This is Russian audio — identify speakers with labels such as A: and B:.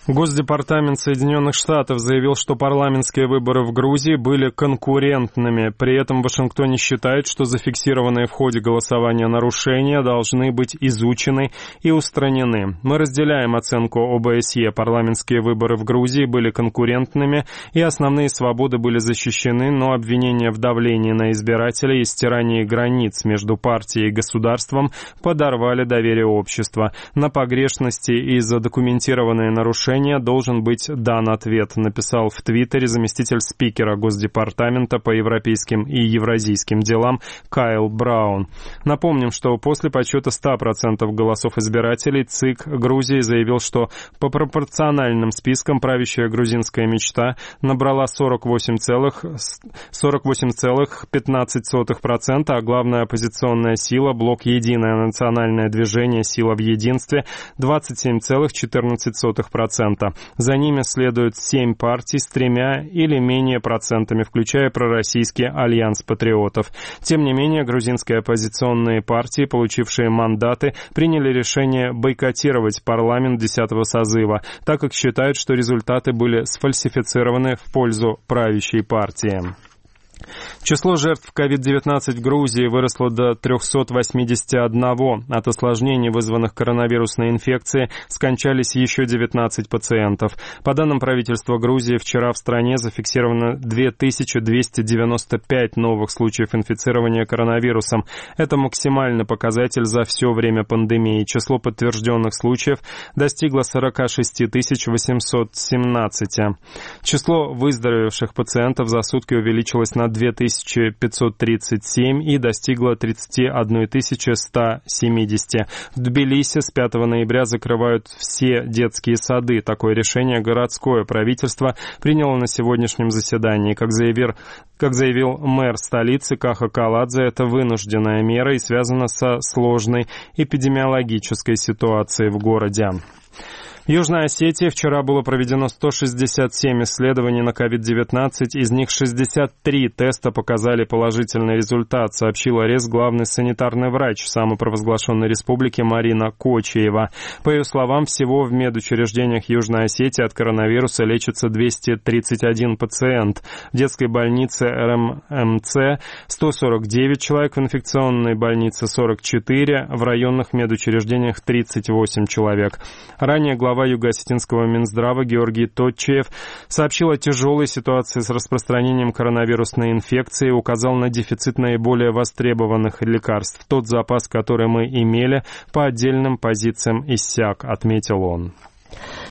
A: Госдепартамент Соединенных Штатов заявил, что парламентские выборы в Грузии были конкурентными. При этом в Вашингтоне считают, что зафиксированные в ходе голосования нарушения должны быть изучены и устранены. Мы разделяем оценку ОБСЕ. Парламентские выборы в Грузии были конкурентными, и основные свободы были защищены, но обвинения в давлении на избирателей и стирании границ между партией и государством подорвали доверие общества. На погрешности и задокументированные нарушения должен быть дан ответ, написал в Твиттере заместитель спикера Госдепартамента по европейским и евразийским делам Кайл Браун. Напомним, что после подсчета 100% голосов избирателей ЦИК Грузии заявил, что по пропорциональным спискам правящая грузинская мечта набрала 48,15%, а главная оппозиционная сила, блок «Единое национальное движение. Сила в единстве» 27,14%. За ними следуют 7 партий с 3 или менее процентами, включая пророссийский Альянс патриотов. Тем не менее, грузинские оппозиционные партии, получившие мандаты, приняли решение бойкотировать парламент 10-го созыва, так как считают, что результаты были сфальсифицированы в пользу правящей партии. Число жертв COVID-19 в Грузии выросло до 381. От осложнений, вызванных коронавирусной инфекцией, скончались еще 19 пациентов. По данным правительства Грузии, вчера в стране зафиксировано 2295 новых случаев инфицирования коронавирусом. Это максимальный показатель за все время пандемии. Число подтвержденных случаев достигло 46 817. Число выздоровевших пациентов за сутки увеличилось на 2537 и достигла 31 170. В Тбилиси с 5 ноября закрывают все детские сады. Такое решение городское правительство приняло на сегодняшнем заседании. Как заявил мэр столицы Каха Каладзе, это вынужденная мера и связана со сложной эпидемиологической ситуацией в городе. В Южной Осетии вчера было проведено 167 исследований на COVID-19, из них 63 теста показали положительный результат, сообщила главный санитарный врач самопровозглашенной республики Марина Кочеева. По ее словам, всего в медучреждениях Южной Осетии от коронавируса лечится 231 пациент. В детской больнице РММЦ 149 человек, в инфекционной больнице 44, в районных медучреждениях 38 человек. Ранее глава Юго-Осетинского Минздрава Георгий Тотчиев сообщил о тяжелой ситуации с распространением коронавирусной инфекции и указал на дефицит наиболее востребованных лекарств. Тот запас, который мы имели, по отдельным позициям иссяк, отметил он.